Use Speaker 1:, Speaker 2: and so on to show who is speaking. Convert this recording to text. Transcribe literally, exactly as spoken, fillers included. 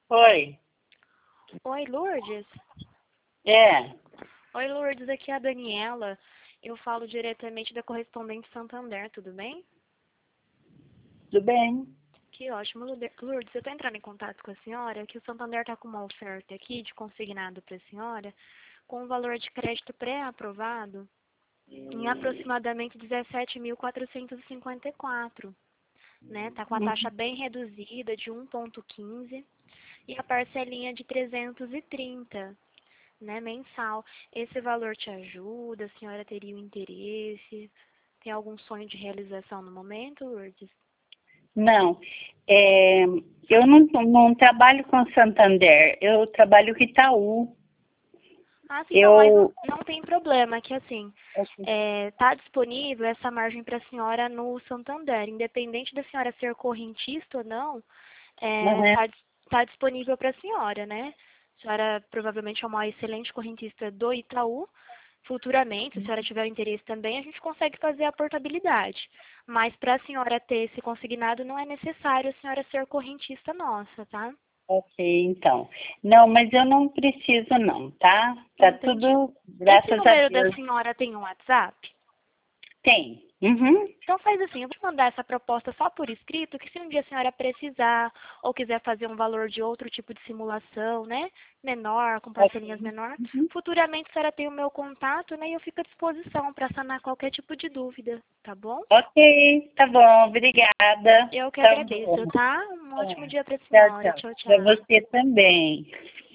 Speaker 1: Oi.
Speaker 2: Oi, Lourdes?
Speaker 1: É,
Speaker 2: Oi, Lourdes, aqui é a Daniela. Eu falo diretamente da Correspondente Santander, tudo bem?
Speaker 1: tudo bem?
Speaker 2: Que ótimo, Lude- Lourdes. Eu estou entrando em contato com a senhora, que o Santander está com uma oferta aqui de consignado para a senhora, com um valor de crédito pré-aprovado em aproximadamente dezessete mil quatrocentos e cinquenta e quatro, né? Tá com a taxa bem reduzida de um vírgula quinze e a parcelinha de trezentos e trinta, né, mensal. Esse valor te ajuda? A senhora teria o interesse? Tem algum sonho de realização no momento, Lourdes?
Speaker 1: Não, é, eu não, não trabalho com Santander, eu trabalho com Itaú.
Speaker 2: Ah, sim, não, mas não,
Speaker 1: Eu,
Speaker 2: não tem problema, que assim, está disponível essa margem para a senhora no Santander, independente da senhora ser correntista ou não,
Speaker 1: Uhum.
Speaker 2: está tá disponível para a senhora, né? A senhora provavelmente é uma excelente correntista do Itaú. Futuramente, se a senhora tiver interesse também, a gente consegue fazer a portabilidade. Mas para a senhora ter esse consignado, não é necessário a senhora ser correntista nossa, tá?
Speaker 1: Ok, então. Não, mas eu não preciso não, tá? Tá
Speaker 2: Entendi.
Speaker 1: tudo,
Speaker 2: Esse
Speaker 1: graças a
Speaker 2: número da
Speaker 1: Deus,
Speaker 2: senhora tem um WhatsApp?
Speaker 1: tem. Uhum.
Speaker 2: Então faz assim, eu vou mandar essa proposta só por escrito, que se um dia a senhora precisar ou quiser fazer um valor de outro tipo de simulação, né, menor, com parcelinhas
Speaker 1: Ok.
Speaker 2: menor,
Speaker 1: Uhum.
Speaker 2: futuramente a senhora tem o meu contato, né, e eu fico à disposição para sanar qualquer tipo de dúvida, tá bom?
Speaker 1: Ok, tá bom, obrigada.
Speaker 2: Eu que
Speaker 1: Tá bom.
Speaker 2: agradeço, tá? Um ótimo
Speaker 1: É.
Speaker 2: dia para a
Speaker 1: Tchau,
Speaker 2: senhora.
Speaker 1: tchau.
Speaker 2: Tchau,
Speaker 1: Para
Speaker 2: tchau.
Speaker 1: você também.